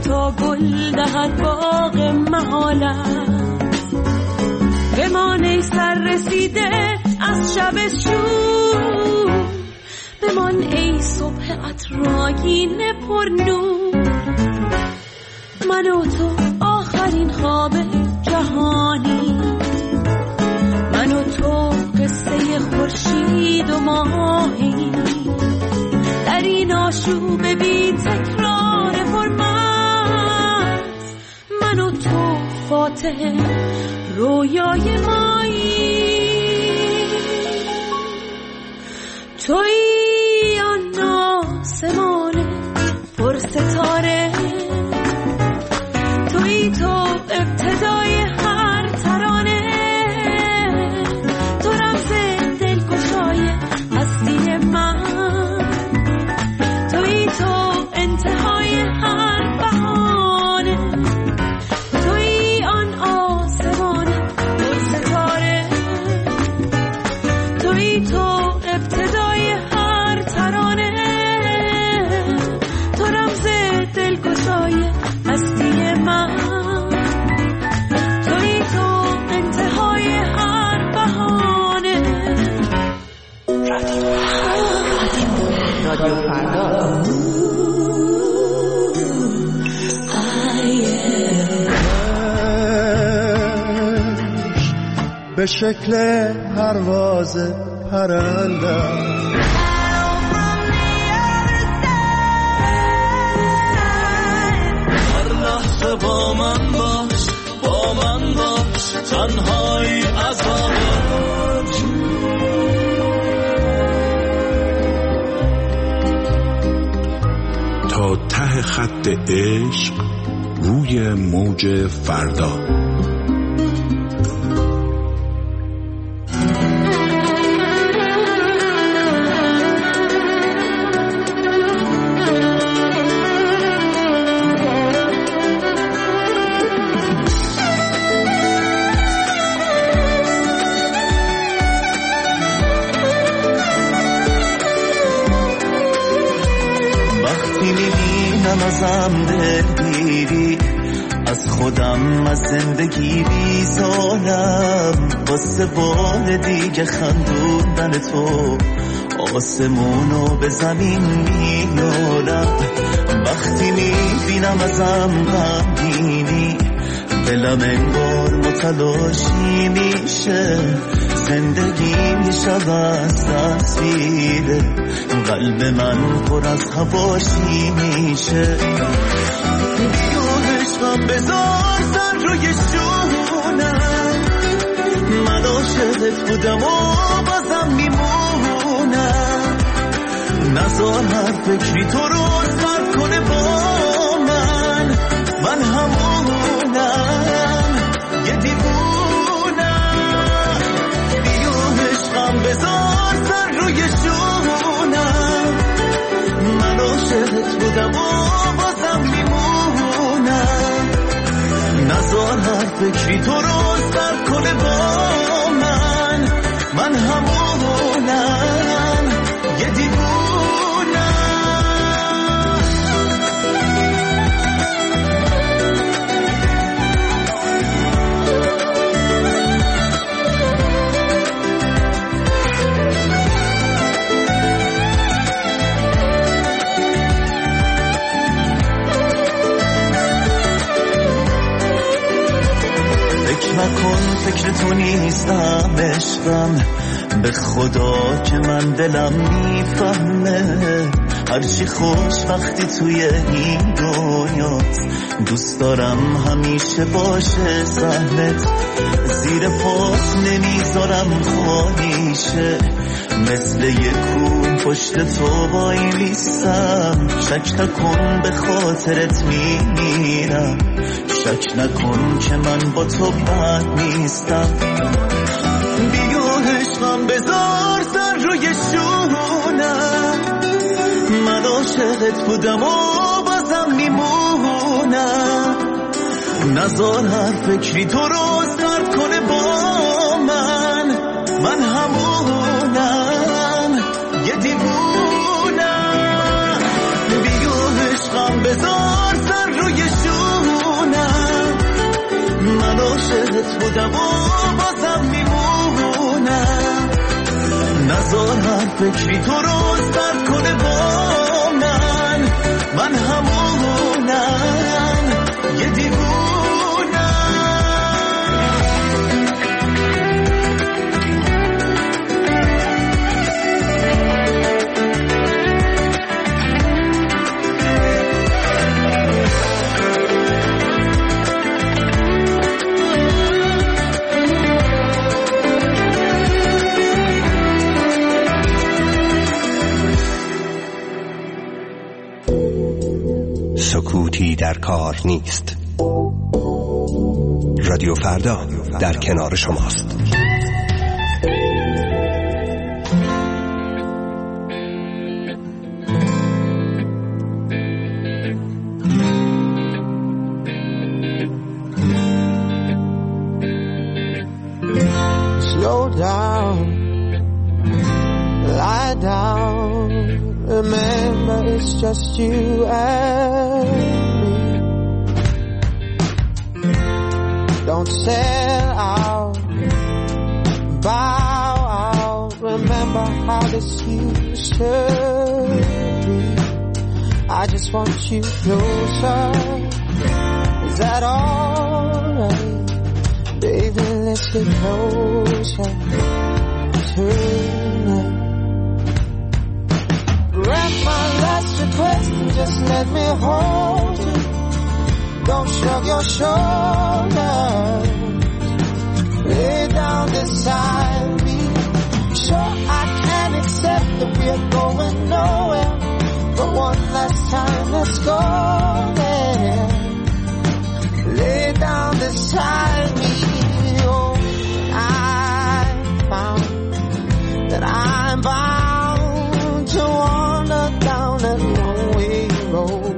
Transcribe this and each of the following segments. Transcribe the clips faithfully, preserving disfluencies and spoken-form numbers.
تا گل دهد باغ محالت. بمان ای سر رسیده از شب شور، بمان ای صبح عطرآگین پر نور. من و تو آخرین خواب جهانی، من و تو قصه خورشید و ماهی، در این آشوب بی تکرار پرمست. من و تو فاتح رویای مایی، تویی آن آسمان پر ستاره، تویی تو ابتدای هر ترانه، تو رمز دلگشای هستی من، تویی تو انتهای هر بهانه، تویی آن آسمان پر ستاره، تویی تو ابتدای هر ترانه، تو رمز دلگشای هستی من، تویی تو انتهای هر بهانه. رادیو فردا به شکل پرواز پرنده، با من باش، با من باش، تنهایی عذابت. تا ته خط عشق روی موج فردا. ازم دلگیری، از خودم از زندگی بیزارم، واسه بار دیگه خندوندن تو آسمونو به زمین میارم. وقتی میبینم ازم غمگینی، دلم انگار متلاشی میشه، زندگی میشود از تصویره، قلب من پر از هواشی میشه. بیو عشقم بذار سر روی شونم، من عاشقت بودم و بازم میمونم، نذار هر فکری تو رو سرد کنه با من، من همونم یه دیوونم. بیو عشقم بذار سر روی شونم، من عاشقت بودم و بازم میمونم، نذار هر فکری تو رو سرد کنه با من، من همونم یه دیوونم. نکن فکر تو نیستم عشقم، به خدا که من دلم میفهمه، هرچی خوش وقتی توی این دنیاست، دوست دارم همیشه باشه سهلت، زیر پاس نمیذارم خالیشه، مثل یک کون پشت تو وای میستم، شک نکن به خاطرت میمیرم، شک نکن که من با تو بد نیستم. بیو عشقم بذار سر روی شونم، من عاشقت بودم و بازم میمونم، نذار هر فکری تو رو سرد کنه با من، من همونم یه دیوونم. بیو عشقم بذار سر روی یادت بودم و بازم میمونم. نذار هر فکری تو رو زد کنه با من، من همونم یه دیوونم. سکوتی در کار نیست. رادیو فردا در کنار شماست. Slow down, lie down. Remember, it's just you and me. Don't sell out, bow out. Remember how this used to be. I just want you closer. Is that alright? Baby, let's get closer tonight. Grant my last request and just let me hold you. Don't shrug your shoulders. Lay down beside me. Sure, I can accept that we're going nowhere, but one last time, let's go there. Lay down beside me. Oh, I found that I'm bound to wander down that one-way road.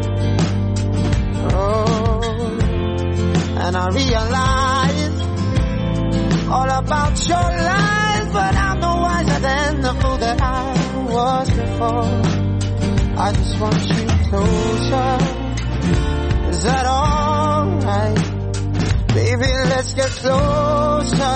Oh, and I realize all about your lies, but I'm no wiser than the fool that I was before. I just want you closer. Is that alright? Baby, let's get closer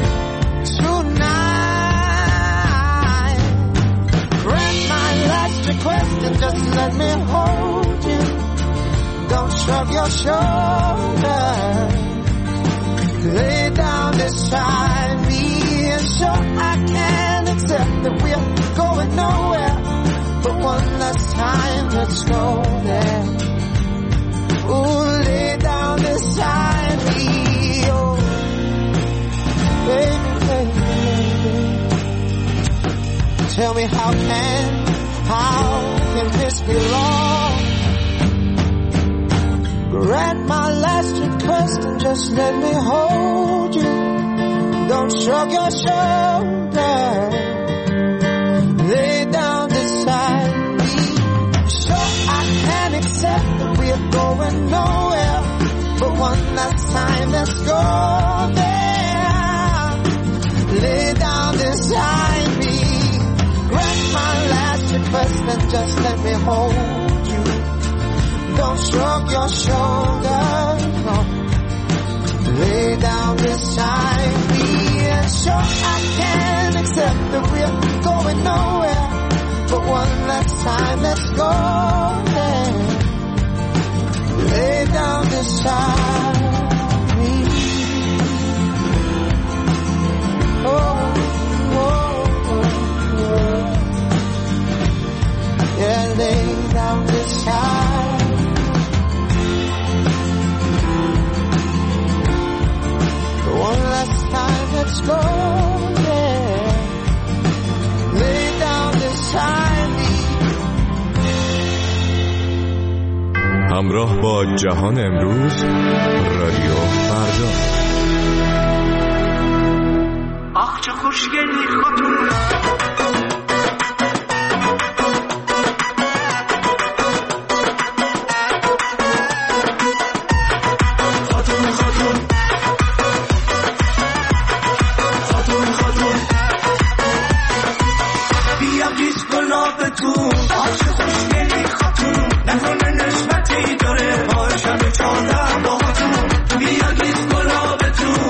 tonight. Grant my last request and just let me hold you. Don't shrug your shoulders. Lay down beside me. And sure, I can accept that we're going nowhere, but one last time, let's go there. Ooh, lay down beside me. Oh, baby, baby, baby. Tell me how can, how can this be wrong? Grant my last request and just let me hold you. Don't shrug your shoulders. Lay down beside me. Sure, I can accept that we're going nowhere, but one last time, let's go there. Lay down beside me. Grant my last request and just let me hold you. Don't shrug your shoulders, no. Lay down beside me. And sure, I can accept that we're going nowhere, but one last time, let's go there. Lay down beside me. Oh, oh, oh, oh. Yeah, lay down beside. One last time, let's go there. Lay down beside me. همراه با جهان امروز، رادیو فردا. آخ چه خوشگلی خاتون. نشمتی داره پاشم چادر با تو بیا گیز گلاب تو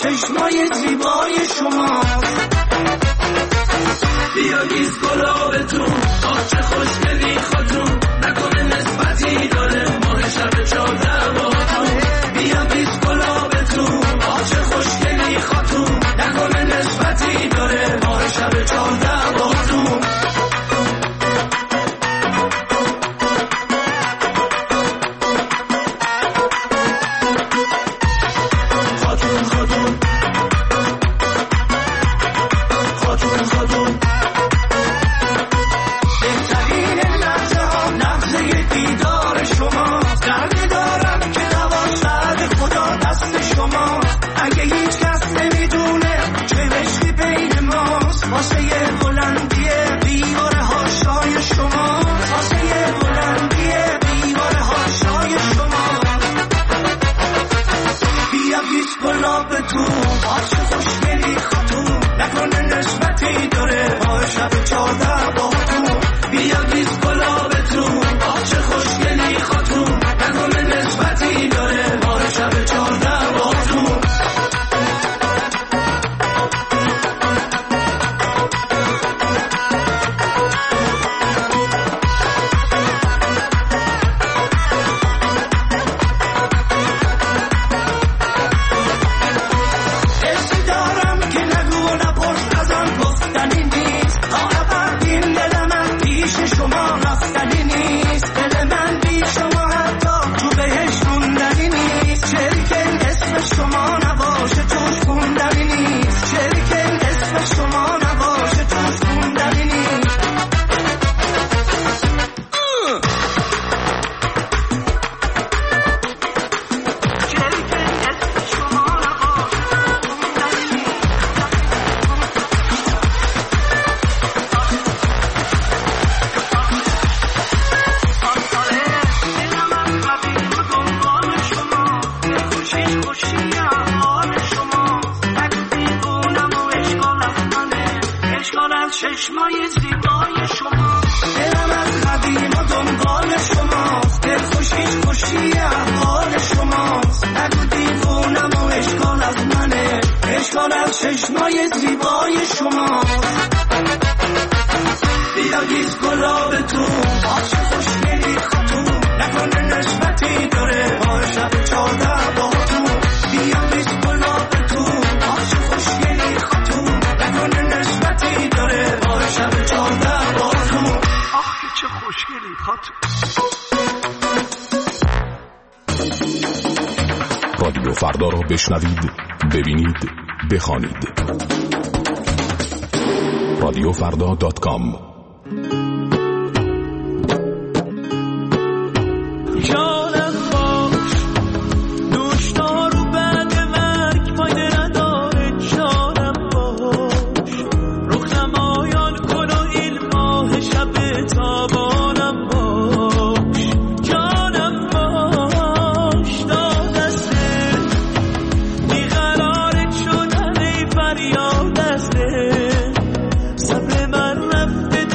چشمای زیبای شما. بیا گیز گلابتون، آه چه خوشگلی خاتون، نکنه نسبتی داره ماه شب چهارده باهاتون. بیا گیز گلابتون، آه چه خوشگلی خاتون، نکنه نسبتی داره ماه شب چهارده باهاتون. خاتون خاتون خاتون خاتون بهترین لحظه ها لحظه دیدار شما. دردی دارم که دوازده خدا دست شما. اگه هیچ کس نمیدونه چه رشتی بین ماست، واسه بلندیه دیوار هاشای شما، واسه بلندیه دیوار هاشای شما. بیا گیس گلابتون، آچه خوشگلی خاتون، نکنه نسبتی داره با شب چهارده باهاتون. بیا گیس گلابتون، آچه خوشگلی خاتون، نکنه نسبتی داره با شب چهارده باهاتون. چشمای زیبای شما. دلم از قدیم و دنبال شماست، دلخوشیش خوشی احوال شماست. نگو دیوونم و اشکال از منه، اشکال از چشمای زیبای شماست. بیا گیز گلابتون، آچه خوشگلی خاتون، نکنه نسبتی داره با شب چهارده باهاتون. بیا گیز گلابتون، آچه خوشگلی خاتون، نکنه نسبتی داره با شب چهارده باهاتون. آخه چه خوشگلی خاتون. رادیو فردا را بشنوید، ببینید، بخوانید. رادیو فردا دات کام. جانم باش نوشتارو بعد مرگ فایده نداره. جانم باش رخ نمایان کن و این ماه شب تابانم باش. جانم باش دادسته بیقرارت شدن ای فریاد دسته. صبر من رفته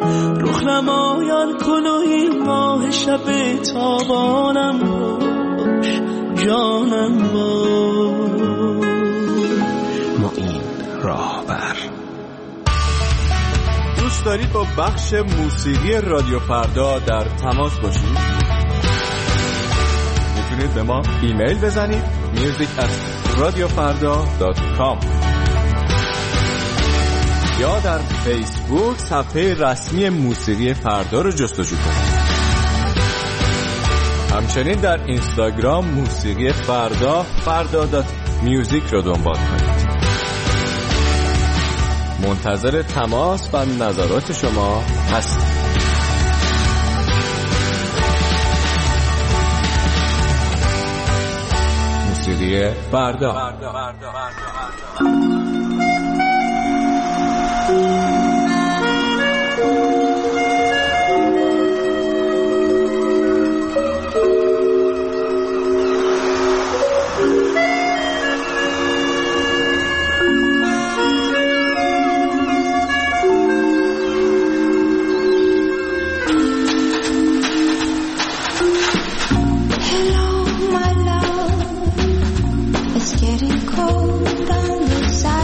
رخ نمایان کن و این ماه شب تابانم باش، جانم باش. ما این راه بر. دوست دارید با بخش موسیقی رادیو فردا در تماس باشید؟ میتونید به ما ایمیل بزنید میوزیک ات رادیو فردا دات کام یا در فیسبوک صفحه رسمی موسیقی فردا رو جستجو کنید. همچنین در اینستاگرام موسیقی فردا فردا دات میوزیک رو دنبال کنید. منتظر تماس و نظرات شما هستیم. موسیقی فردا. Getting cold on the side.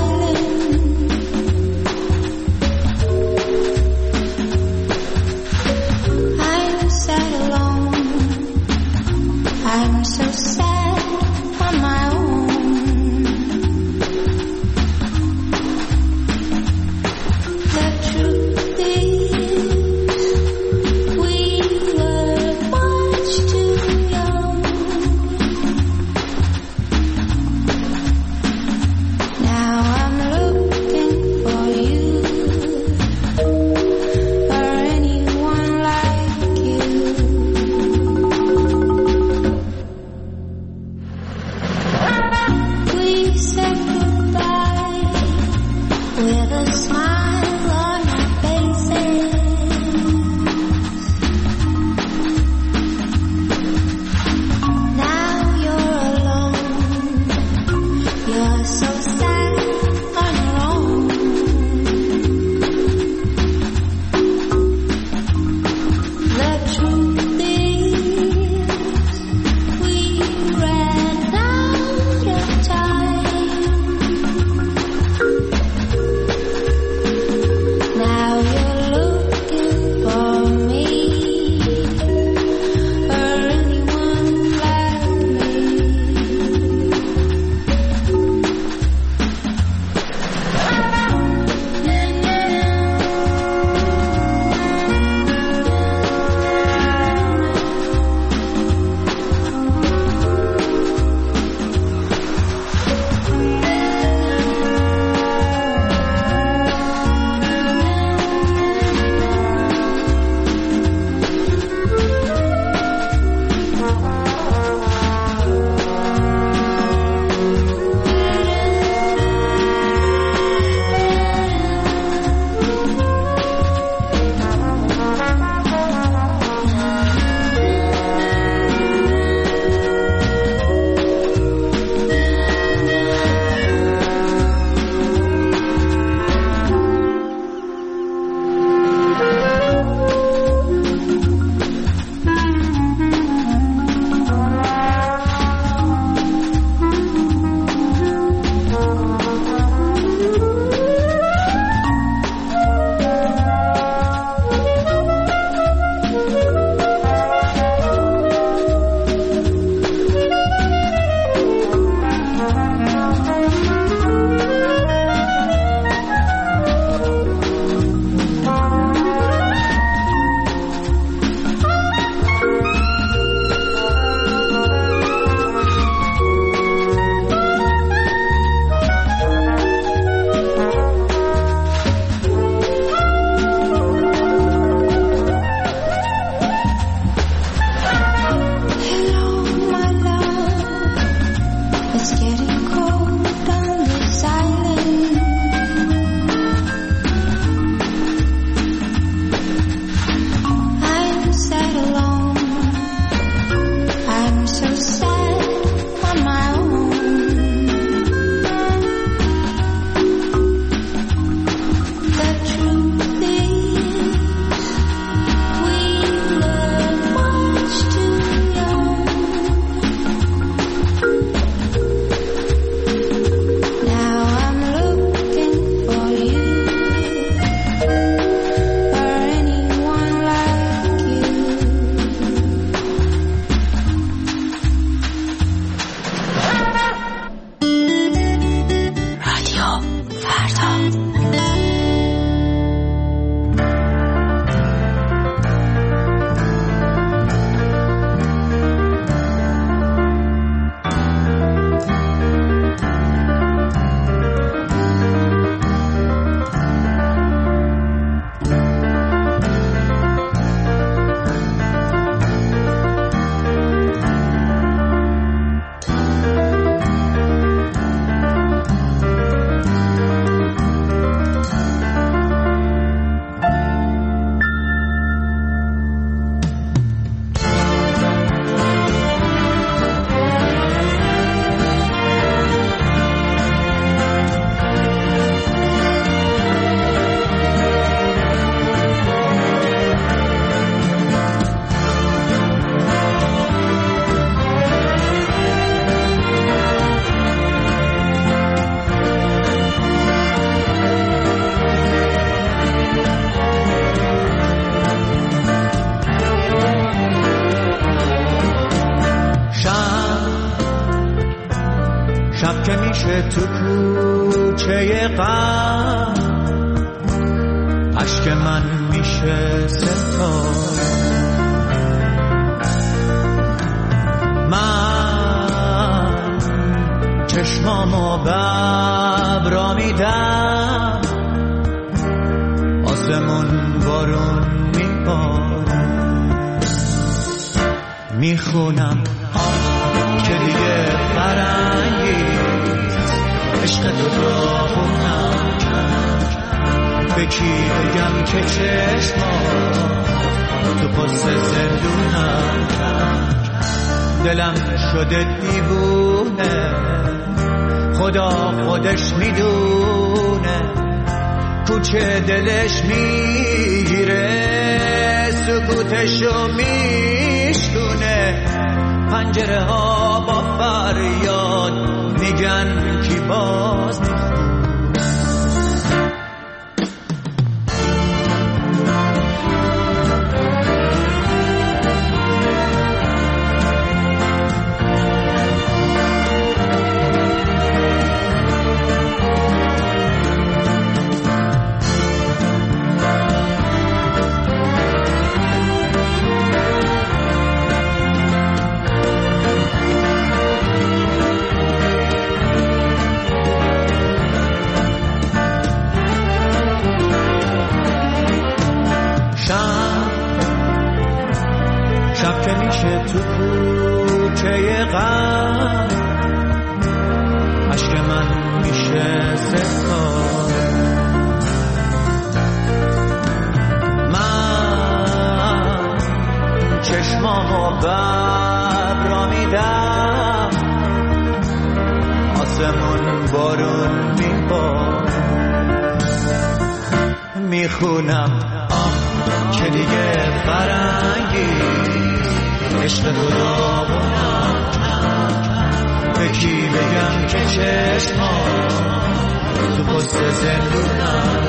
میشه تو کوچه غم، اشک من میشه ستاره. من چشمامو ببرا میدم، آسمون بارون میباره. میخونم آه که دیگه فرنگیست، عشق تو داغونم کرد. به کی بگم که چشمات تو پست زندونم کرد. دلم شده دیوونه، خدا خودش میدونه. کوچه دلش میگیره، سکوتشو میشکونه. پنجره ها با فریاد میگن کی باز میخونه. شب که میشه تو کوچه غم، اشک من میشه ستاره. من چشمامو ببرا میدم، آسمون بارون میباره. میخونم آه که دیگه فرنگی، عشق خدا بونم. به کی بگم که چشمات تو پست زندونم.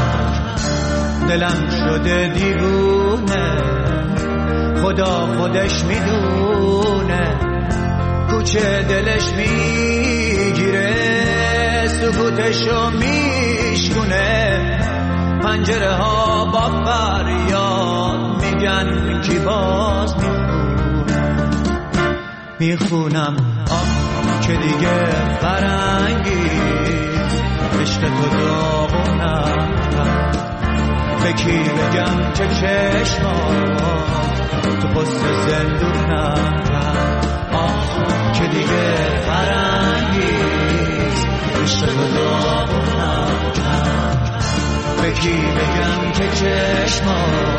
دلم شده دیوونه، خدا خودش میدونه. کوچه دلش میگیره، سکوتشو میشکونه. پنجره ها با فریاد میگن کی باز میخونه. میخونم آه که دیگه فرنگیست، عشق تو داغونم کرد. به کی بگم که چشمات تو پست زندونم کرد. آه که دیگه فرنگیست، عشق تو داغونم کرد. به کی بگم که چشمات